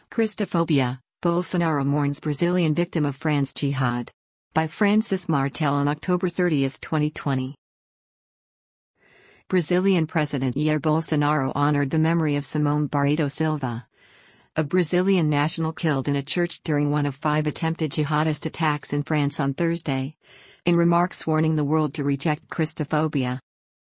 Christophobia, Bolsonaro mourns Brazilian victim of France jihad. By Francis Martel on October 30, 2020. Brazilian President Jair Bolsonaro honored the memory of Simone Barreto Silva, a Brazilian national killed in a church during one of 5 attempted jihadist attacks in France on Thursday, in remarks warning the world to reject Christophobia.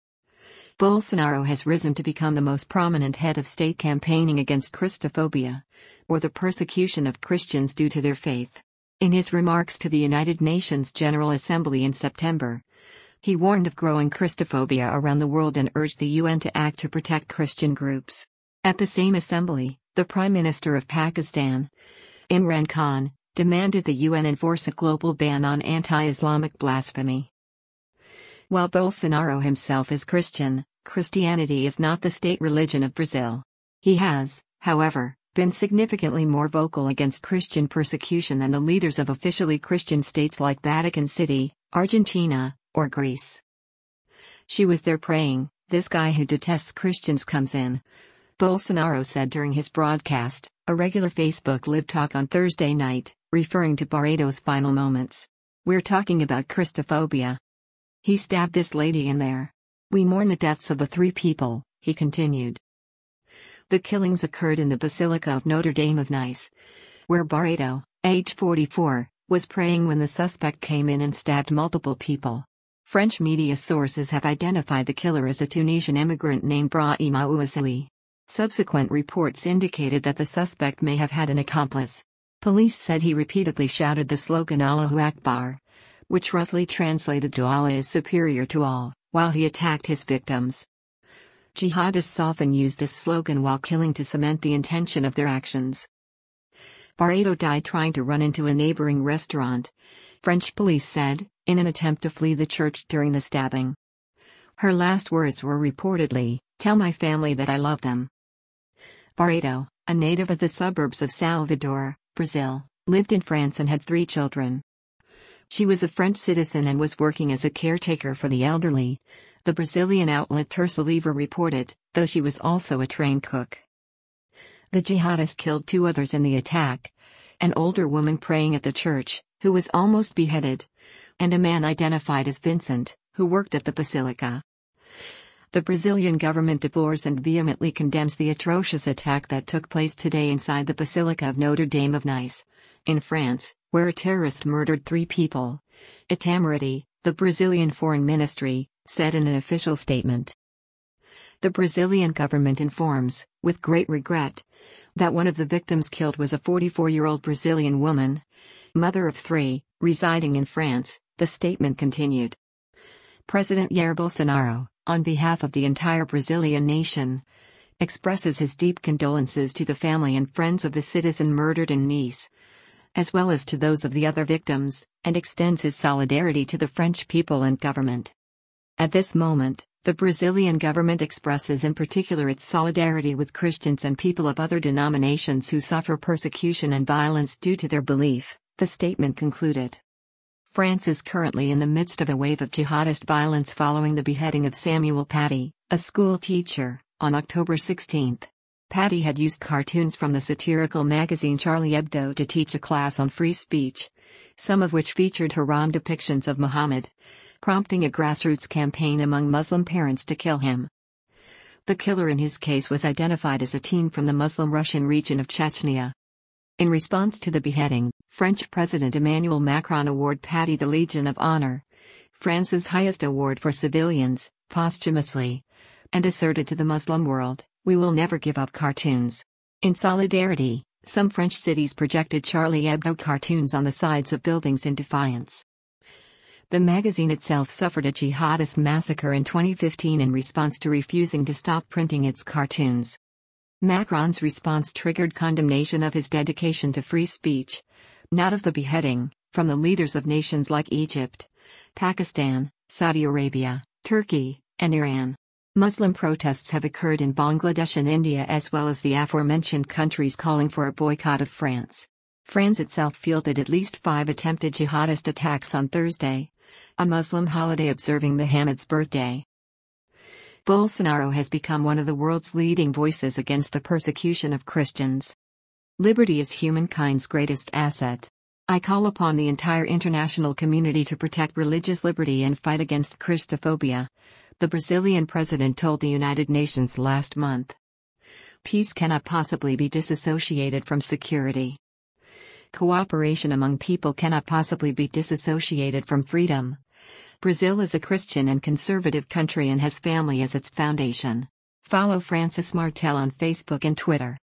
Bolsonaro has risen to become the most prominent head of state campaigning against Christophobia, or the persecution of Christians due to their faith. In his remarks to the United Nations General Assembly in September, he warned of growing Christophobia around the world and urged the UN to act to protect Christian groups. At the same assembly, the Prime Minister of Pakistan, Imran Khan, demanded the UN enforce a global ban on anti-Islamic blasphemy. While Bolsonaro himself is Christian, Christianity is not the state religion of Brazil. He has, however, been significantly more vocal against Christian persecution than the leaders of officially Christian states like Vatican City, Argentina, or Greece. "She was there praying, this guy who detests Christians comes in," Bolsonaro said during his broadcast, a regular Facebook Live talk on Thursday night, referring to Barreto's final moments. "We're talking about Christophobia. He stabbed this lady in there. We mourn the deaths of the 3 people," he continued. The killings occurred in the Basilica of Notre Dame of Nice, where Barreto, age 44, was praying when the suspect came in and stabbed multiple people. French media sources have identified the killer as a Tunisian immigrant named Brahima Ouazzoui. Subsequent reports indicated that the suspect may have had an accomplice. Police said he repeatedly shouted the slogan Allahu Akbar, which roughly translated to Allah is superior to all, while he attacked his victims. Jihadists often use this slogan while killing to cement the intention of their actions. Barreto died trying to run into a neighboring restaurant, French police said, in an attempt to flee the church during the stabbing. Her last words were reportedly, "Tell my family that I love them." Barreto, a native of the suburbs of Salvador, Brazil, lived in France and had 3 children. She was a French citizen and was working as a caretaker for the elderly, the Brazilian outlet Terça Livre reported, though she was also a trained cook. The jihadist killed 2 others in the attack: an older woman praying at the church, who was almost beheaded, and a man identified as Vincent, who worked at the basilica. The Brazilian government deplores and vehemently condemns the atrocious attack that took place today inside the Basilica of Notre Dame of Nice, in France, where a terrorist murdered 3 people. Itamaraty, the Brazilian Foreign Ministry, said in an official statement. The Brazilian government informs, with great regret, that one of the victims killed was a 44-year-old Brazilian woman, mother of 3, residing in France, the statement continued. President Jair Bolsonaro, on behalf of the entire Brazilian nation, expresses his deep condolences to the family and friends of the citizen murdered in Nice, as well as to those of the other victims, and extends his solidarity to the French people and government. At this moment, the Brazilian government expresses in particular its solidarity with Christians and people of other denominations who suffer persecution and violence due to their belief, the statement concluded. France is currently in the midst of a wave of jihadist violence following the beheading of Samuel Paty, a school teacher, on October 16. Paty had used cartoons from the satirical magazine Charlie Hebdo to teach a class on free speech, some of which featured haram depictions of Muhammad, prompting a grassroots campaign among Muslim parents to kill him. The killer in his case was identified as a teen from the Muslim Russian region of Chechnya. In response to the beheading, French President Emmanuel Macron awarded Paty the Legion of Honor, France's highest award for civilians, posthumously, and asserted to the Muslim world, "We will never give up cartoons." In solidarity, some French cities projected Charlie Hebdo cartoons on the sides of buildings in defiance. The magazine itself suffered a jihadist massacre in 2015 in response to refusing to stop printing its cartoons. Macron's response triggered condemnation of his dedication to free speech, not of the beheading, from the leaders of nations like Egypt, Pakistan, Saudi Arabia, Turkey, and Iran. Muslim protests have occurred in Bangladesh and India as well as the aforementioned countries calling for a boycott of France. France itself fielded at least 5 attempted jihadist attacks on Thursday, a Muslim holiday observing Muhammad's birthday. Bolsonaro has become one of the world's leading voices against the persecution of Christians. Liberty is humankind's greatest asset. I call upon the entire international community to protect religious liberty and fight against Christophobia, the Brazilian president told the United Nations last month. Peace cannot possibly be disassociated from security. Cooperation among people cannot possibly be disassociated from freedom. Brazil is a Christian and conservative country and has family as its foundation. Follow Francis Martel on Facebook and Twitter.